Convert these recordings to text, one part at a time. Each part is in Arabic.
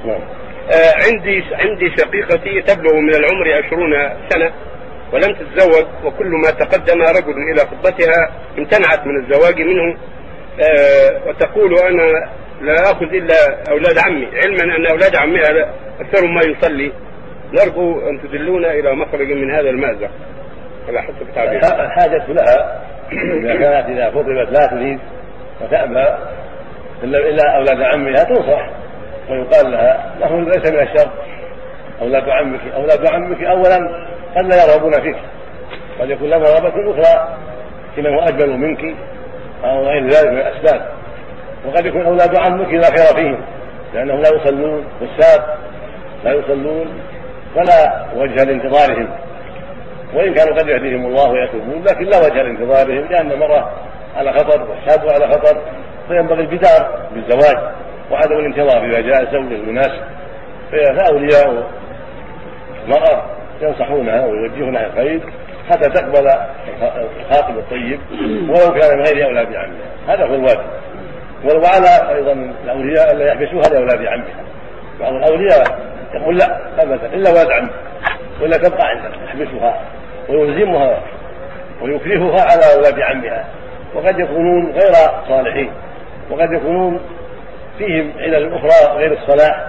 عندي شقيقتي تبلغ من العمر 20 سنة ولم تتزوج، وكل ما تقدم رجل إلى خطبتها امتنعت من الزواج منه، وتقول أنا لا أخذ إلا أولاد عمي، علما أن أولاد عمها أكثر ما يصلي. نرجو أن تدلونا إلى مخرج من هذا المأزق على حسب تعبيرها. الحاجة لها إذا كانت إذا خطبت لا تريد وتأبى إلا أولاد عمها تنصح ويقال لها نحن ليس من الشر أولاد عمك أولا قد لا يرغبون فيك، قد يكون لهم رغبة أخرى كمن هو أجمل منك أو غير ذلك من الأسباب، وقد يكون أولاد عمك لا خير فيهم لأنهم لا يصلون والساب لا يصلون فلا وجه لانتظارهم، وإن كانوا قد يهديهم الله ويتوبون لكن لا وجه لانتظارهم لأن المرأة على خطر والشاب على خطر، فينبغي البدار بالزواج وعدم الانتظار إذا جاء الزوج المناسب. فأولياء المرأة ينصحونها ويوجهونها الخير حتى تقبل الخاطب الطيب ولو كان من غير أولاد عمها، هذا هو الواجب. وعلى أيضا الأولياء ألا يحبسوها لأولاد عمها، بعض الأولياء يقول لا أبدا إلا ولد عم ولا تبقى عندنا، يحبسها ويلزمها ويكرهها على أولاد عمها، وقد يكونون غير صالحين وقد يكونون فيهم علل أخرى غير الصلاح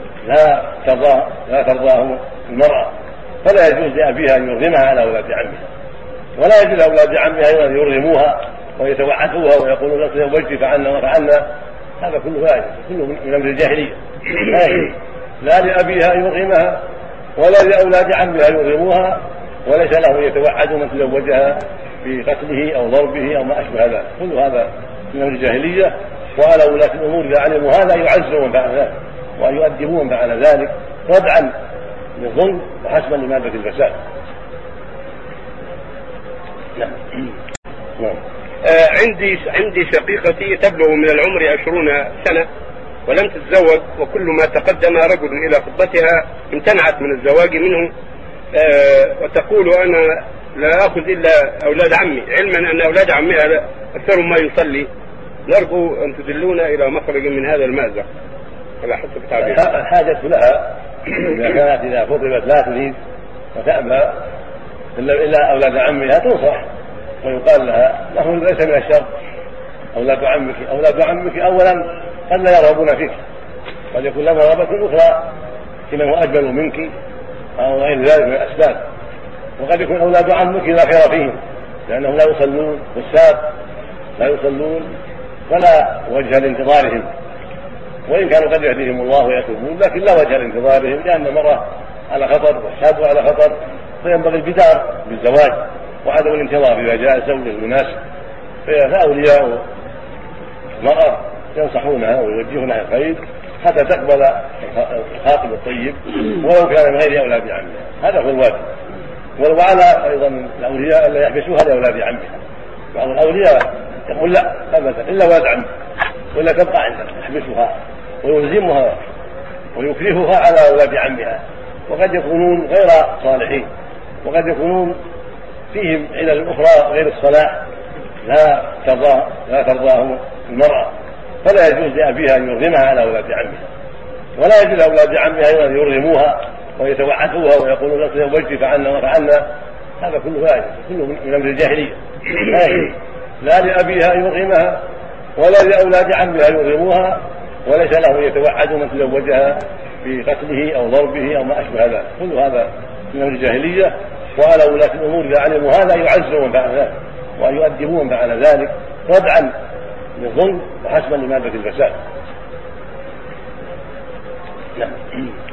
لا ترضاه المرأة، فلا يجوز لأبيها أن يرغمها على أولاد عمها، ولا يجوز لأولاد عمها أيضا أن يرغموها ويتوعدوها ويقولون لك زوجت فعلنا وفعلنا، هذا كله من أمر الجاهلية. لا لأبيها أن يرغمها ولا لأولاد عمها يرغموها، وليس له يتوعد من تزوجها بقتله أو ضربه أو ما أشبه ذلك، كل هذا من أمر الجاهلية. وعلى ولاة الأمور إذا علموا هذا يعزون فعل ذلك ويؤدبون فعل ذلك ردعا للظلم وحسبا لمادة الفساد. عندي شقيقتي تبلغ من العمر 20 سنة ولم تتزوج، وكل ما تقدم رجل إلى خطبتها امتنعت من الزواج منه، وتقول أنا لا أخذ إلا أولاد عمي، علما أن أولاد عمها أكثر ما يصلي. نرجو أن تدلونا إلى مخرج من هذا المأزق على حسب تعبيرها. الحاجة لها إذا كانت إذا خطبت لا تريد وتأبى إلا أولاد عمها تنصح ويقال لها نحن ليس من الشر أولاد عمك أولا قد لا يرغبون فيك، قد يكون لهم رغبة أخرى كمن هو أجمل منك أو غير ذلك من الأسباب، وقد يكون أولاد عمك لا خير فيهم لأنهم لا يصلون والساب لا يصلون فلا وجه لانتظارهم، وإن كانوا قد يهديهم الله ويتوبون لكن لا وجه لانتظارهم لأن المرأة على خطر والشاب على خطر، فينبغي البدار بالزواج وعدم الانتظار إذا جاء الزوج المناسب. فأولياء المرأة ينصحونها ويوجهونها الخير حتى تقبل الخاطب الطيب ولو كان من غير أولاد عمها، هذا هو الواجب. وعلى أيضا الأولياء ألا يحبسوها لأولاد عمها، بعض الأولياء يقول لا أبدا إلا ولد عم ولا تبقى عندنا، يحبسها ويلزمها ويكرهها على أولاد عمها، وقد يكونون غير صالحين وقد يكونون فيهم علل أخرى غير الصلاح لا ترضاه المرأة، فلا يجوز لأبيها أن يرغمها على أولاد عمها، ولا يجوز لأولاد عمها أيضا أن يرغموها ويتوعدوها ويقولون لك زوجت فعلنا وفعلنا، هذا كله من أمر الجاهلية. لا لأبيها أن يرغمها ولا لأولاد عمها يرغموها، وليس له يتوعد من تزوجها بقتله أو ضربه أو ما أشبه ذلك، كل هذا من أمر الجاهلية. وعلى ولاة الأمور إذا علموا هذا يعزون فعل ذلك ويؤدبون فعل ذلك ردعا للظلم وحسبا لمادة الفساد.